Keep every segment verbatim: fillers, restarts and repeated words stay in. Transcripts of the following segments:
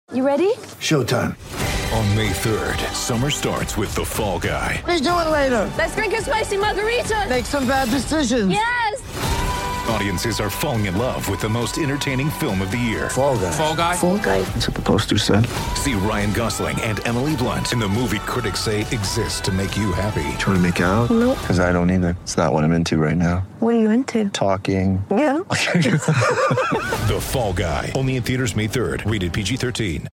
You ready? Showtime. On May third, summer starts with The Fall Guy. Let's do it later. Let's drink a spicy margarita. Make some bad decisions. Yes! Audiences are falling in love with the most entertaining film of the year. Fall Guy. Fall Guy? Fall guy. That's what the poster said. See Ryan Gosling and Emily Blunt in the movie critics say exists to make you happy. Trying to make it out? Nope. Because I don't either. It's not what I'm into right now. What are you into? Talking. Yeah. The Fall Guy. Only in theaters May third. Rated P G thirteen.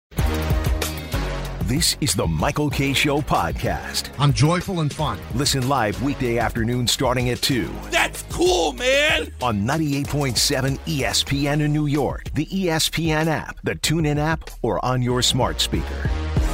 This is the Michael Kay Show podcast. I'm joyful and fun. Listen live weekday afternoon starting at two. That's cool, man! On ninety-eight point seven E S P N in New York, the E S P N app, the TuneIn app, or on your smart speaker.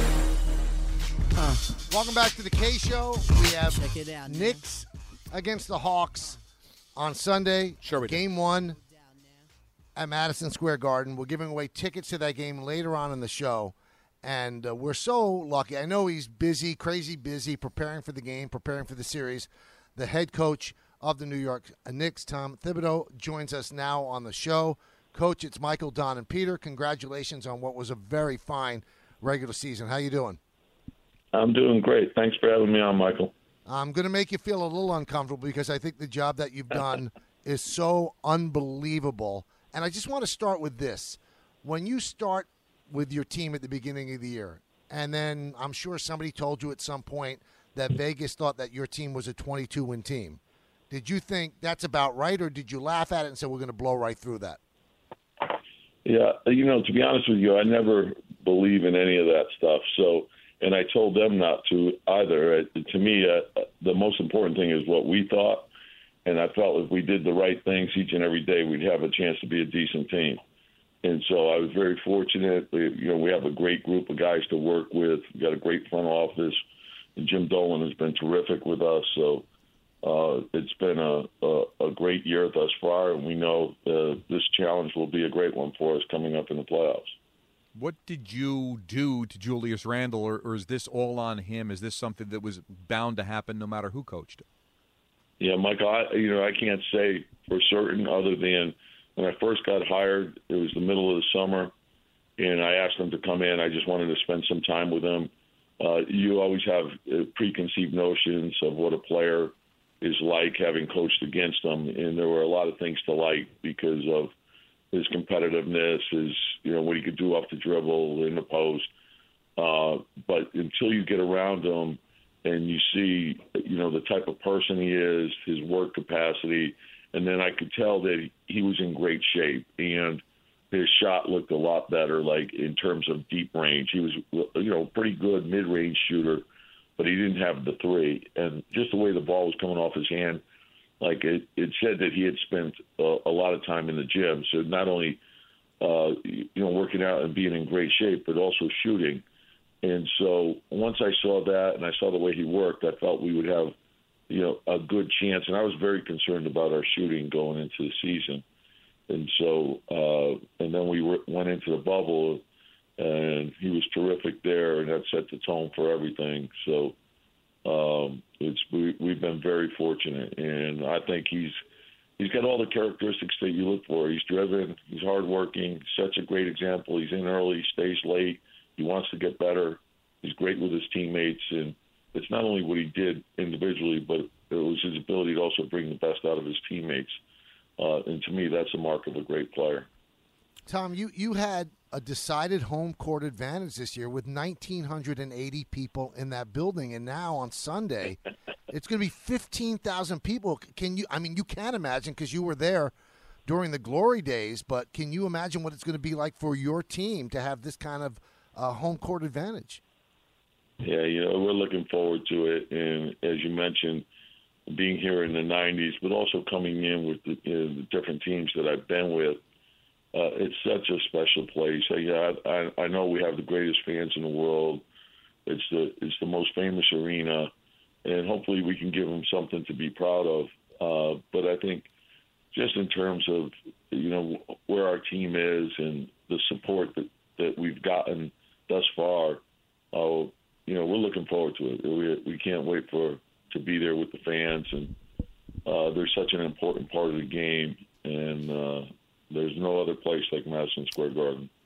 Uh, welcome back to the Kay Show. We have Check it out, Knicks against the Hawks on Sunday. Sure we do. Game one at Madison Square Garden. We're giving away tickets to that game later on in the show. And uh, we're so lucky. I know he's busy, crazy busy, preparing for the game, preparing for the series. The head coach of the New York Knicks, Tom Thibodeau, joins us now on the show. Coach, it's Michael, Don, and Peter. Congratulations on what was a very fine regular season. How you doing? I'm doing great. Thanks for having me on, Michael. I'm going to make you feel a little uncomfortable because I think the job that you've done is so unbelievable. And I just want to start with this. When you start with your team at the beginning of the year, and then I'm sure somebody told you at some point that Vegas thought that your team was a twenty-two win team. Did you think that's about right, or did you laugh at it and say we're going to blow right through that? Yeah, you know, to be honest with you, I never believe in any of that stuff. So, and I told them not to either. Uh, to me, uh, the most important thing is what we thought, and I felt if we did the right things each and every day, we'd have a chance to be a decent team. And so I was very fortunate. You know, we have a great group of guys to work with. We've got a great front office. And Jim Dolan has been terrific with us. So uh, it's been a, a, a great year thus far, and we know uh, this challenge will be a great one for us coming up in the playoffs. What did you do to Julius Randle, or, or is this all on him? Is this something that was bound to happen no matter who coached it? Yeah, Michael, I, you know, I can't say for certain other than – when I first got hired, it was the middle of the summer, and I asked them to come in. I just wanted to spend some time with them. Uh, you always have uh, preconceived notions of what a player is like, having coached against them, and there were a lot of things to like because of his competitiveness, his, you know, what he could do off the dribble, in the post. Uh, but until you get around him and you see, you know, the type of person he is, his work capacity, and then I could tell that he was in great shape, and his shot looked a lot better, like in terms of deep range. He was, you know, pretty good mid-range shooter, but he didn't have the three. And just the way the ball was coming off his hand, like it, it said that he had spent a, a lot of time in the gym. So not only, uh, you know, working out and being in great shape, but also shooting. And so once I saw that and I saw the way he worked, I felt we would have, you know, a good chance. And I was very concerned about our shooting going into the season. And so, uh, and then we were, went into the bubble, and he was terrific there, and that set the tone for everything. So um, it's we, we've been very fortunate, and I think he's he's got all the characteristics that you look for. He's driven, he's hardworking, such a great example. He's in early, stays late. He wants to get better. He's great with his teammates, and it's not only what he did individually, but it was his ability to also bring the best out of his teammates. Uh, and to me, that's a mark of a great player. Tom, you, you had a decided home court advantage this year with one thousand nine hundred eighty people in that building, and now on Sunday, it's going to be fifteen thousand people. Can you? I mean, you can't imagine because you were there during the glory days, but can you imagine what it's going to be like for your team to have this kind of uh, home court advantage? Yeah, you know, we're looking forward to it, and as you mentioned, being here in the nineties, but also coming in with the, you know, the different teams that I've been with, uh, it's such a special place. I, yeah, I, I know we have the greatest fans in the world. It's the it's the most famous arena, and hopefully we can give them something to be proud of. Uh, but I think just in terms of, you know, where our team is and the support that, that we've gotten thus far, uh, you know, we're looking forward to it. We, we can't wait for to be there with the fans, and uh, they're such an important part of the game, and uh, there's no other place like Madison Square Garden.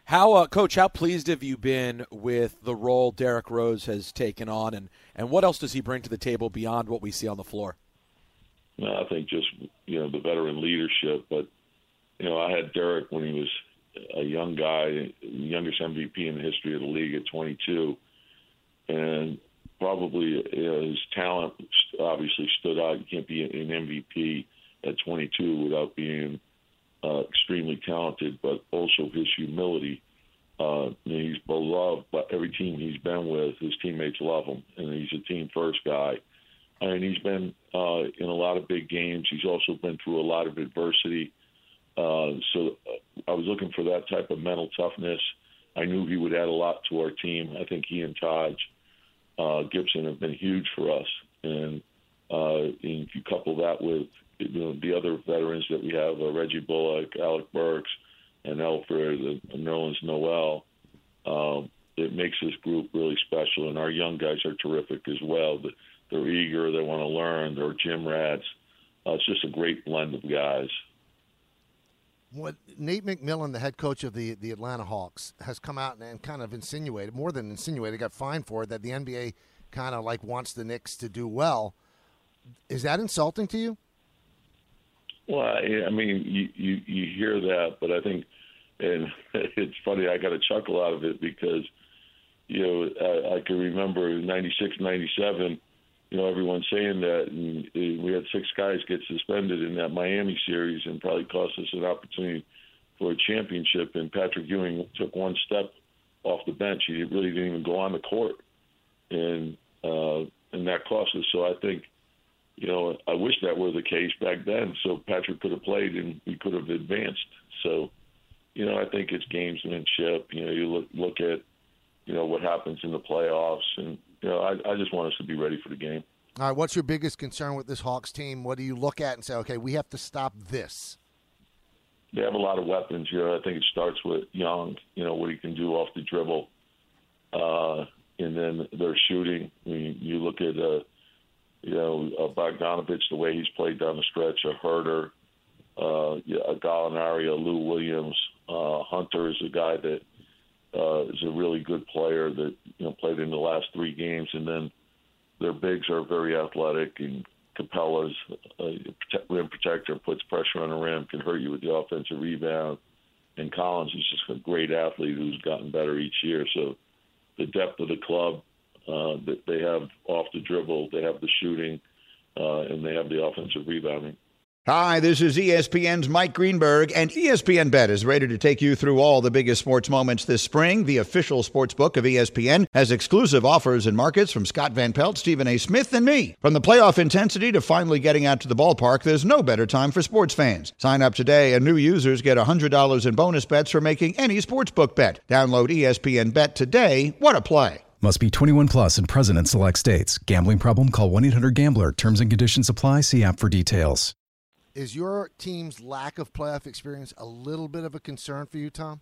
How, uh, Coach, how pleased have you been with the role Derrick Rose has taken on, and, and what else does he bring to the table beyond what we see on the floor? No, I think just, you know, the veteran leadership. But, you know, I had Derrick when he was a young guy, youngest M V P in the history of the league at twenty-two. And probably you know, his talent obviously stood out. You can't be an M V P at twenty-two without being uh, extremely talented, but also his humility. Uh, you know, he's beloved by every team he's been with. His teammates love him, and he's a team-first guy. And he's been uh, in a lot of big games. He's also been through a lot of adversity. Uh, so I was looking for that type of mental toughness. I knew he would add a lot to our team. I think he and Taj uh, Gibson have been huge for us. And, uh, and if you couple that with you know, the other veterans that we have, uh, Reggie Bullock, Alec Burks, and Alfred, and Nerlens Noel, um, it makes this group really special. And our young guys are terrific as well. They're eager. They want to learn. They're gym rats. Uh, it's just a great blend of guys. What Nate McMillan, the head coach of the, the Atlanta Hawks, has come out and, and kind of insinuated, more than insinuated, got fined for it, that the N B A kind of like wants the Knicks to do well. Is that insulting to you? Well, I, I mean, you, you, you hear that, but I think, and it's funny, I got a chuckle out of it because, you know, I, I can remember in ninety-six, ninety-seven, you know, everyone saying that, and we had six guys get suspended in that Miami series and probably cost us an opportunity for a championship, and Patrick Ewing took one step off the bench. He really didn't even go on the court, and uh, and that cost us. So I think, you know, I wish that were the case back then, so Patrick could have played and we could have advanced. So, you know, I think it's gamesmanship. You know, you look look at, you know, what happens in the playoffs, and you know, I, I just want us to be ready for the game. All right, what's your biggest concern with this Hawks team? What do you look at and say, okay, we have to stop this? They have a lot of weapons. You know, I think it starts with Young, you know, what he can do off the dribble. Uh, and then their shooting. I mean, you look at, uh, you know, uh, Bogdanovich, the way he's played down the stretch, a Herter, uh, yeah, a Gallinari, a Lou Williams. Uh, Hunter is a guy that Uh, is a really good player that you know played in the last three games, and then their bigs are very athletic. And Capella's a rim protector, puts pressure on the rim, can hurt you with the offensive rebound. And Collins is just a great athlete who's gotten better each year. So the depth of the club uh, that they have off the dribble, they have the shooting, uh, and they have the offensive rebounding. Hi, this is E S P N's Mike Greenberg, and E S P N Bet is ready to take you through all the biggest sports moments this spring. The official sports book of E S P N has exclusive offers and markets from Scott Van Pelt, Stephen A. Smith, and me. From the playoff intensity to finally getting out to the ballpark, there's no better time for sports fans. Sign up today, and new users get one hundred dollars in bonus bets for making any sportsbook bet. Download E S P N Bet today. What a play. Must be twenty-one plus and present in select states. Gambling problem? Call one eight hundred gambler. Terms and conditions apply. See app for details. Is your team's lack of playoff experience a little bit of a concern for you, Tom?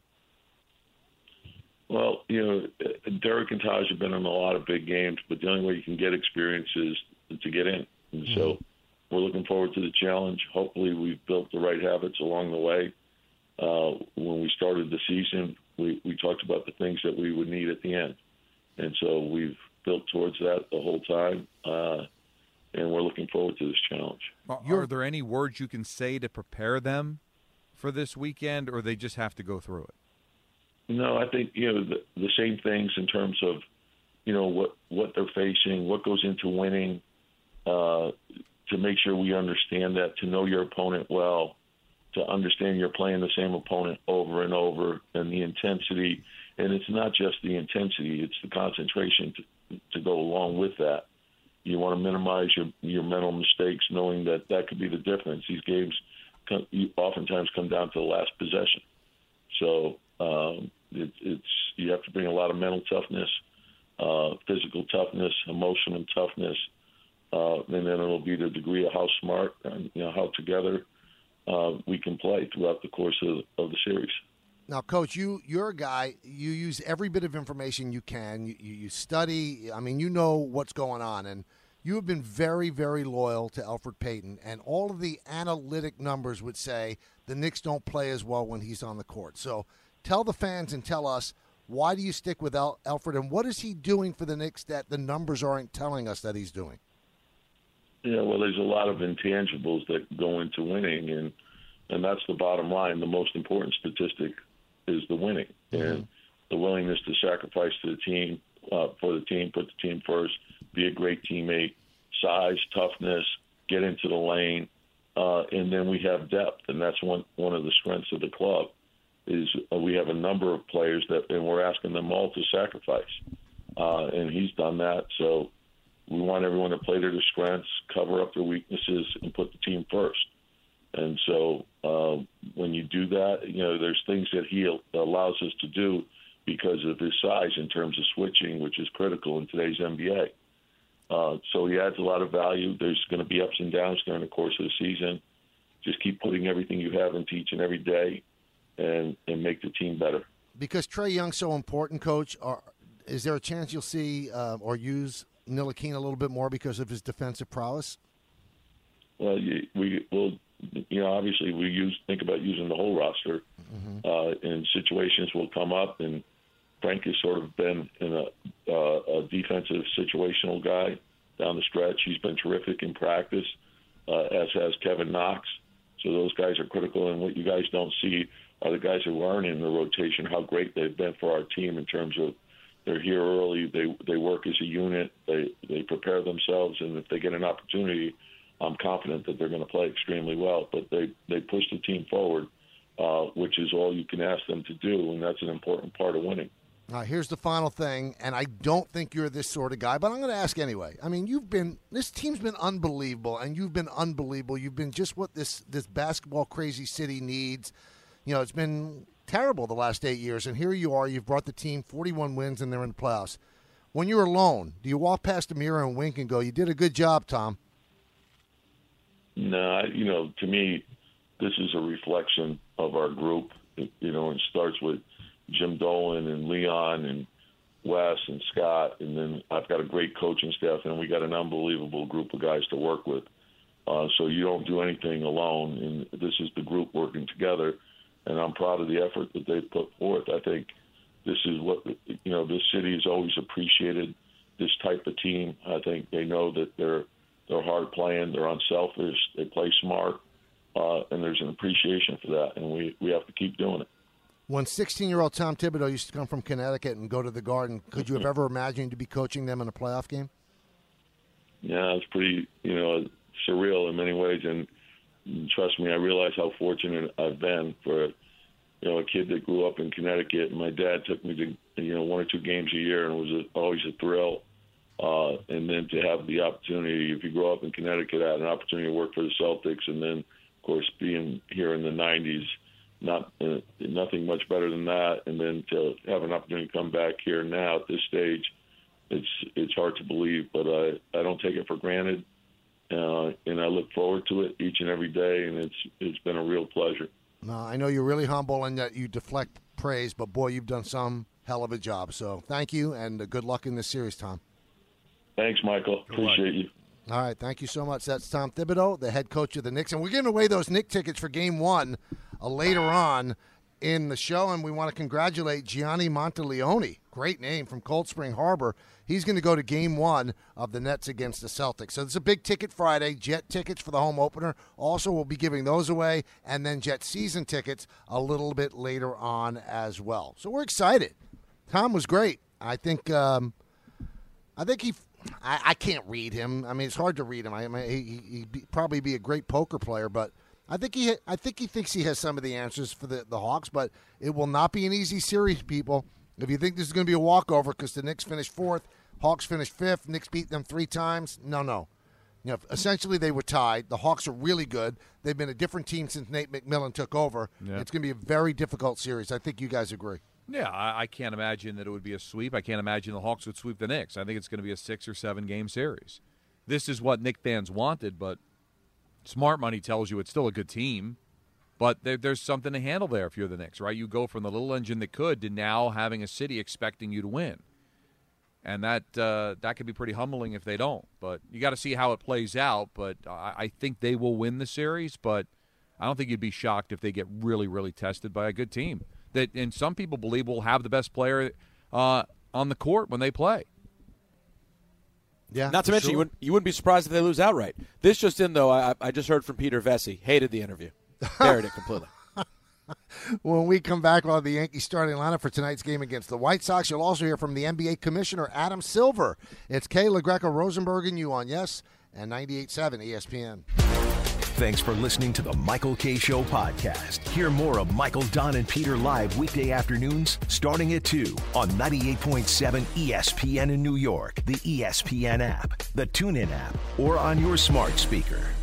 Well, you know, Derrick and Taj have been in a lot of big games, but the only way you can get experience is to get in. And mm-hmm. so we're looking forward to the challenge. Hopefully we've built the right habits along the way. Uh, when we started the season, we, we talked about the things that we would need at the end. And so we've built towards that the whole time. Uh, And we're looking forward to this challenge. Are, are there any words you can say to prepare them for this weekend, or they just have to go through it? No, I think, you know, the, the same things in terms of, you know, what, what they're facing, what goes into winning, uh, to make sure we understand that, to know your opponent well, to understand you're playing the same opponent over and over, and the intensity. And it's not just the intensity, it's the concentration to, to go along with that. You want to minimize your your mental mistakes, knowing that that could be the difference. These games come, oftentimes come down to the last possession. So um, it, it's you have to bring a lot of mental toughness, uh, physical toughness, emotional toughness, uh, and then it'll be the degree of how smart and you know how together uh, we can play throughout the course of, of the series. Now, Coach, you, you're a guy, you use every bit of information you can. You, you, you study. I mean, you know what's going on. And you have been very, very loyal to Elfrid Payton. And all of the analytic numbers would say the Knicks don't play as well when he's on the court. So tell the fans and tell us, why do you stick with Al- Alfred, and what is he doing for the Knicks that the numbers aren't telling us that he's doing? Yeah, well, there's a lot of intangibles that go into winning, and and that's the bottom line. The most important statistic is the winning, mm-hmm. and the willingness to sacrifice to the team, uh, for the team, put the team first, be a great teammate, size, toughness, get into the lane, uh, and then we have depth, and that's one one of the strengths of the club. Is uh, we have a number of players that, and we're asking them all to sacrifice, uh, and he's done that. So we want everyone to play to their strengths, cover up their weaknesses, and put the team first. And so uh, when you do that, you know, there's things that he allows us to do because of his size in terms of switching, which is critical in today's N B A. Uh, so he adds a lot of value. There's going to be ups and downs during the course of the season. Just keep putting everything you have into each and every day, and, and make the team better. Because Trae Young's so important, Coach, are, is there a chance you'll see uh, or use Ntilikina a little bit more because of his defensive prowess? Well, you, we will, you know, obviously we use think about using the whole roster, mm-hmm. uh, and situations will come up, and Frank has sort of been in a, uh, a defensive situational guy down the stretch. He's been terrific in practice, uh, as has Kevin Knox. So those guys are critical, and what you guys don't see are the guys who aren't in the rotation, how great they've been for our team in terms of they're here early, they they work as a unit, they, they prepare themselves, and if they get an opportunity, I'm confident that they're going to play extremely well. But they, they push the team forward, uh, which is all you can ask them to do, and that's an important part of winning. All right, here's the final thing, and I don't think you're this sort of guy, but I'm going to ask anyway. I mean, you've been this team's been unbelievable, and you've been unbelievable. You've been just what this this basketball crazy city needs. You know, it's been terrible the last eight years, and here you are. You've brought the team forty-one wins, and they're in the playoffs. When you're alone, do you walk past the mirror and wink and go, "You did a good job, Tom"? No, you know, to me, this is a reflection of our group. It, you know, it starts with Jim Dolan and Leon and Wes and Scott, and then I've got a great coaching staff, and we got an unbelievable group of guys to work with. Uh, so you don't do anything alone, and this is the group working together, and I'm proud of the effort that they've put forth. I think this is what, you know, this city has always appreciated this type of team. I think they know that they're they're hard playing, they're unselfish, they play smart, uh, and there's an appreciation for that, and we, we have to keep doing it. When sixteen-year-old Tom Thibodeau used to come from Connecticut and go to the Garden, could you have ever imagined to be coaching them in a playoff game? Yeah, it's pretty, you know, surreal in many ways, and trust me, I realize how fortunate I've been for, you know, a kid that grew up in Connecticut. And my dad took me to, you know, one or two games a year, and it was a, always a thrill. Uh, and then to have the opportunity, if you grow up in Connecticut, I had an opportunity to work for the Celtics, and then, of course, being here in the nineties, not uh, nothing much better than that. And then to have an opportunity to come back here now at this stage, it's it's hard to believe, but I, I don't take it for granted. Uh, and I look forward to it each and every day, and it's it's been a real pleasure. No, I know you're really humble and that you deflect praise, but, boy, you've done some hell of a job. So thank you, and uh, good luck in this series, Tom. Thanks, Michael. Good Appreciate luck. you. All right, thank you so much. That's Tom Thibodeau, the head coach of the Knicks. And we're giving away those Knicks tickets for Game one uh, later on in the show, and we want to congratulate Gianni Monteleone. Great name, from Cold Spring Harbor. He's going to go to Game one of the Nets against the Celtics. So it's a big ticket Friday, Jet tickets for the home opener. Also, we'll be giving those away, and then Jet season tickets a little bit later on as well. So we're excited. Tom was great. I think um, I think he I, – I can't read him. I mean, it's hard to read him. I mean, he, he'd be, probably be a great poker player, but I think he I think he thinks he has some of the answers for the, the Hawks, but it will not be an easy series, people. If you think this is going to be a walkover because the Knicks finished fourth, Hawks finished fifth, Knicks beat them three times, no, no. You know, essentially, they were tied. The Hawks are really good. They've been a different team since Nate McMillan took over. Yeah. It's going to be a very difficult series. I think you guys agree. Yeah, I, I can't imagine that it would be a sweep. I can't imagine the Hawks would sweep the Knicks. I think it's going to be a six- or seven-game series. This is what Knick fans wanted, but smart money tells you it's still a good team. But there, there's something to handle there if you're the Knicks, right? You go from the little engine that could to now having a city expecting you to win. And that uh, that could be pretty humbling if they don't. But you got to see how it plays out. But I, I think they will win the series, but I don't think you'd be shocked if they get really, really tested by a good team. that, and some people believe will have the best player uh, on the court when they play. Yeah, Not to mention, sure. you, wouldn't, you wouldn't be surprised if they lose outright. This just in, though, I, I just heard from Peter Vesey. Hated the interview. Buried it completely. When we come back, we'll have the Yankees starting lineup for tonight's game against the White Sox. You'll also hear from the N B A Commissioner, Adam Silver. It's Kay LaGreca, Rosenberg, and you on Yes and ninety-eight point seven E S P N. Thanks for listening to the Michael K. Show podcast. Hear more of Michael, Don, and Peter live weekday afternoons starting at two on ninety-eight point seven E S P N in New York, the E S P N app, the TuneIn app, or on your smart speaker.